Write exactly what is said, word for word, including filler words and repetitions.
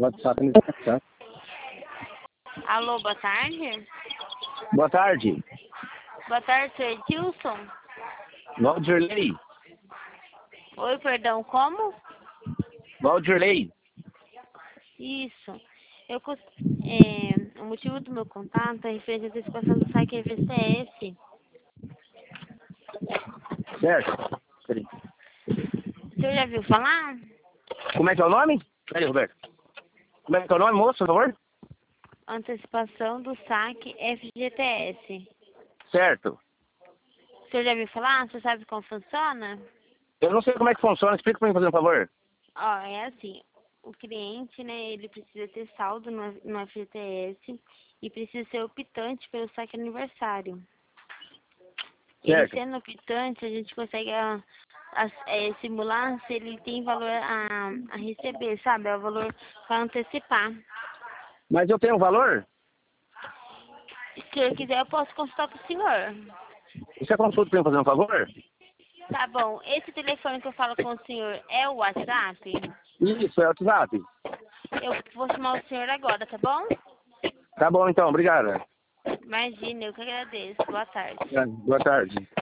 WhatsApp no WhatsApp. Alô, boa tarde. Boa tarde. Boa tarde, senhor Edilson. Valdirley. Oi, perdão, como? Valdirley. Isso. Eu, cos- é, o motivo do meu contato é referente à antecipação do saque F C S. Certo? Peraí. O senhor já viu falar? Como é que é o nome? Peraí, Roberto. Como é que é o nome, moço, por favor? Antecipação do saque F G T S. Certo. O senhor já viu falar? Você sabe como funciona? Eu não sei como é que funciona. Explica pra mim, fazendo um favor. Ó, é assim, o cliente, né, ele precisa ter saldo no, no F G T S e precisa ser optante pelo saque aniversário. Ele Certo. sendo optante, a gente consegue ah, as- é, simular se ele tem valor a, a receber, sabe? É o valor para antecipar. Mas eu tenho um valor? Se o senhor quiser, eu posso consultar com o senhor. Você consulta pra mim, fazendo um favor? Tá bom. Esse telefone que eu falo com o senhor é o WhatsApp? Isso, é o WhatsApp. Eu vou chamar o senhor agora, tá bom? Tá bom, então. Obrigado. Imagina, eu que agradeço. Boa tarde. Boa tarde.